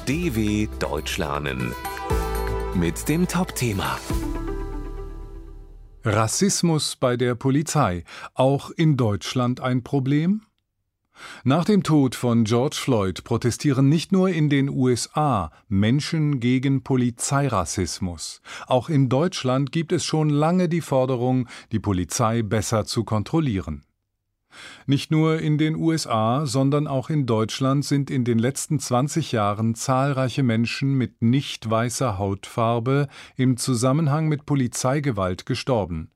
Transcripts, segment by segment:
DW Deutsch lernen mit dem Top-Thema Rassismus bei der Polizei, auch in Deutschland ein Problem? Nach dem Tod von George Floyd protestieren nicht nur in den USA Menschen gegen Polizeirassismus. Auch in Deutschland gibt es schon lange die Forderung, die Polizei besser zu kontrollieren. Nicht nur in den USA, sondern auch in Deutschland sind in den letzten 20 Jahren zahlreiche Menschen mit nicht weißer Hautfarbe im Zusammenhang mit Polizeigewalt gestorben.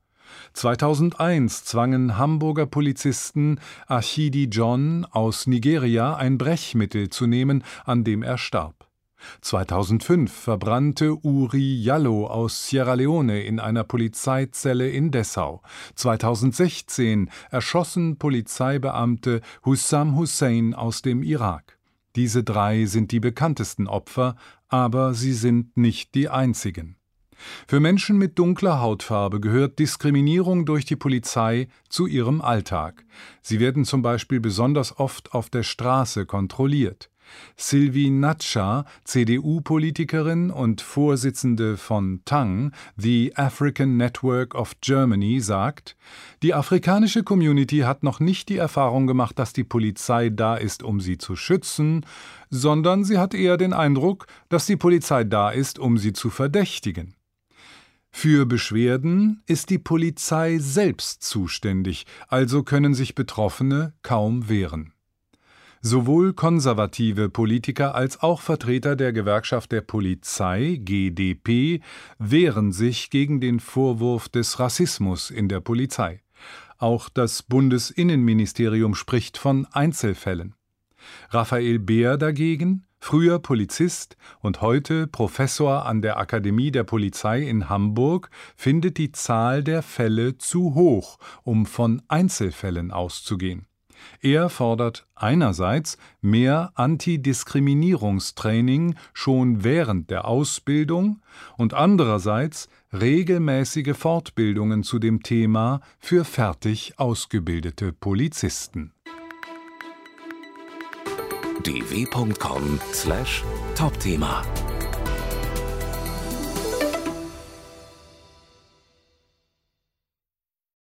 2001 zwangen Hamburger Polizisten Achidi John aus Nigeria ein Brechmittel zu nehmen, an dem er starb. 2005 verbrannte Uri Jallo aus Sierra Leone in einer Polizeizelle in Dessau. 2016 erschossen Polizeibeamte Hussam Hussein aus dem Irak. Diese 3 sind die bekanntesten Opfer, aber sie sind nicht die einzigen. Für Menschen mit dunkler Hautfarbe gehört Diskriminierung durch die Polizei zu ihrem Alltag. Sie werden zum Beispiel besonders oft auf der Straße kontrolliert. Sylvie Natscha, CDU-Politikerin und Vorsitzende von TANG, The African Network of Germany, sagt: Die afrikanische Community hat noch nicht die Erfahrung gemacht, dass die Polizei da ist, um sie zu schützen, sondern sie hat eher den Eindruck, dass die Polizei da ist, um sie zu verdächtigen. Für Beschwerden ist die Polizei selbst zuständig, also können sich Betroffene kaum wehren. Sowohl konservative Politiker als auch Vertreter der Gewerkschaft der Polizei, GdP, wehren sich gegen den Vorwurf des Rassismus in der Polizei. Auch das Bundesinnenministerium spricht von Einzelfällen. Raphael Beer dagegen, früher Polizist und heute Professor an der Akademie der Polizei in Hamburg, findet die Zahl der Fälle zu hoch, um von Einzelfällen auszugehen. Er fordert einerseits mehr Antidiskriminierungstraining schon während der Ausbildung und andererseits regelmäßige Fortbildungen zu dem Thema für fertig ausgebildete Polizisten. dw.com/Topthema